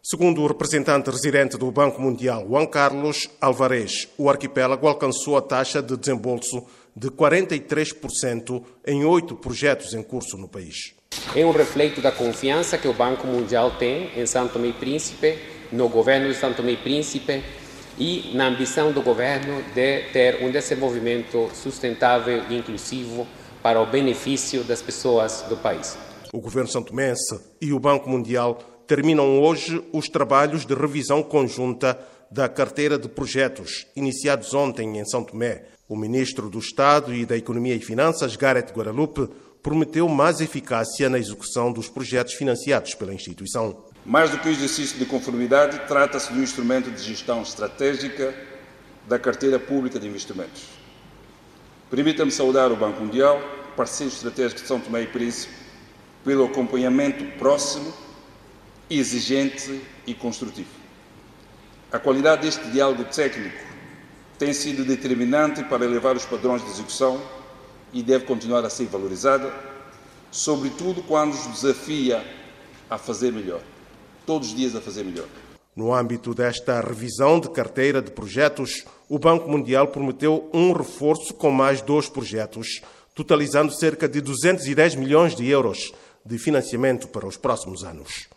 Segundo o representante residente do Banco Mundial, Juan Carlos Alvarez, o arquipélago alcançou a taxa de desembolso de 43% em 8 projetos em curso no país. É um reflexo da confiança que o Banco Mundial tem em São Tomé e Príncipe, no governo de São Tomé e Príncipe e na ambição do governo de ter um desenvolvimento sustentável e inclusivo para o benefício das pessoas do país. O governo santomense e o Banco Mundial terminam hoje os trabalhos de revisão conjunta da carteira de projetos, iniciados ontem em São Tomé. O ministro do Estado e da Economia e Finanças, Gareth Guadalupe, prometeu mais eficácia na execução dos projetos financiados pela instituição. Mais do que o exercício de conformidade, trata-se de um instrumento de gestão estratégica da carteira pública de investimentos. Permita-me saudar o Banco Mundial, parceiro estratégico de São Tomé e Príncipe, pelo acompanhamento próximo, exigente e construtivo. A qualidade deste diálogo técnico tem sido determinante para elevar os padrões de execução e deve continuar a ser valorizada, sobretudo quando nos desafia a fazer melhor. Todos os dias a fazer melhor. No âmbito desta revisão de carteira de projetos, o Banco Mundial prometeu um reforço com mais 2 projetos, totalizando cerca de 210 milhões de euros de financiamento para os próximos anos.